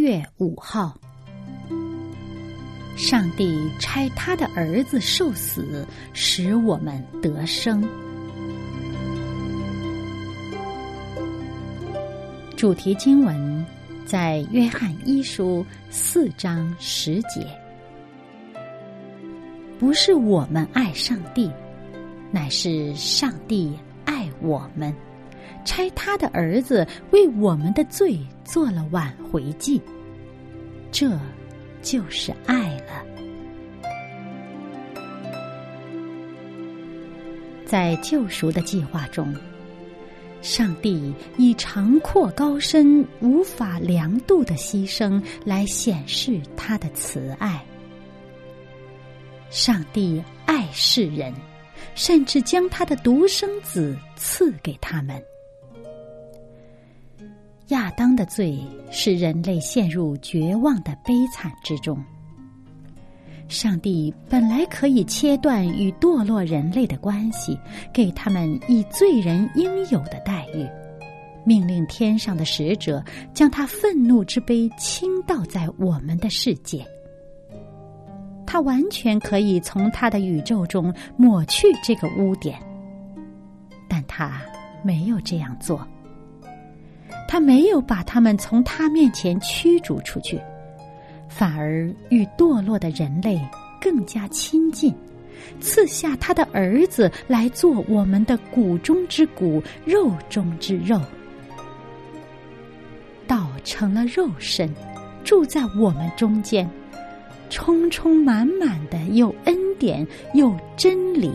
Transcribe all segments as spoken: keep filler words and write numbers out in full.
月五号，上帝差他的儿子受死，使我们得生。主题经文在约翰一书四章十节。不是我们爱上帝，乃是上帝爱我们，差他的儿子为我们的罪做了挽回祭，这就是爱了。在救赎的计划中，上帝以长阔高深、无法量度的牺牲来显示他的慈爱。上帝爱世人，甚至将他的独生子赐给他们。亚当的罪使人类陷入绝望的悲惨之中。上帝本来可以切断与堕落人类的关系，给他们以罪人应有的待遇，命令天上的使者将他愤怒之杯倾倒在我们的世界。他完全可以从他的宇宙中抹去这个污点，但他没有这样做。他没有把他们从他面前驱逐出去，反而与堕落的人类更加亲近，赐下他的儿子来做我们的骨中之骨，肉中之肉。道成了肉身，住在我们中间，充充满满的有恩典有真理。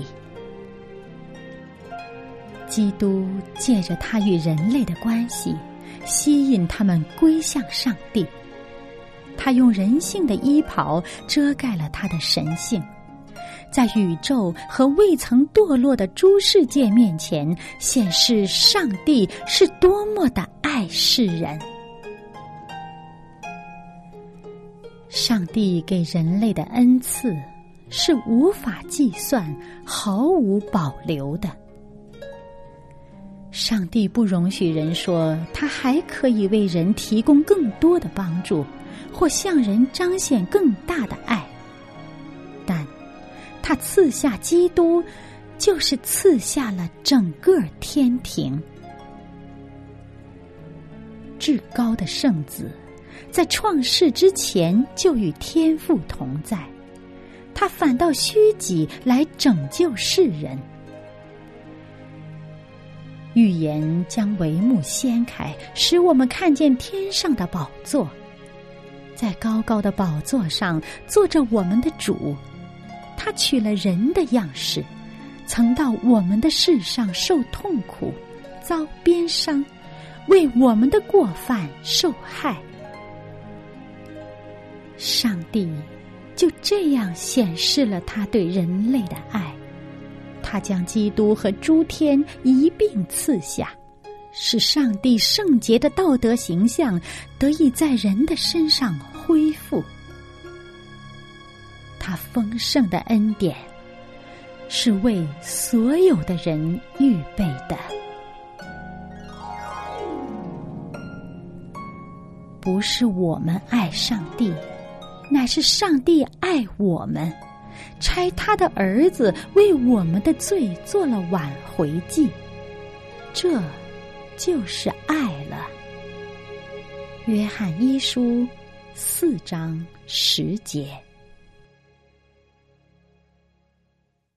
基督借着他与人类的关系，吸引他们归向上帝。他用人性的衣袍遮盖了他的神性，在宇宙和未曾堕落的诸世界面前，显示上帝是多么的爱世人。上帝给人类的恩赐是无法计算、毫无保留的。上帝不容许人说他还可以为人提供更多的帮助，或向人彰显更大的爱，但他赐下基督，就是赐下了整个天庭。至高的圣子在创世之前就与天父同在，他反倒虚己来拯救世人。预言将帷幕掀开，使我们看见天上的宝座，在高高的宝座上坐着我们的主，他取了人的样式，曾到我们的世上受痛苦，遭鞭伤，为我们的过犯受害。上帝就这样显示了他对人类的爱，他将基督和诸天一并赐下，使上帝圣洁的道德形象得以在人的身上恢复。他丰盛的恩典是为所有的人预备的。不是我们爱上帝，乃是上帝爱我们，差他的儿子为我们的罪做了挽回祭，这就是爱了。约翰一书四章十节。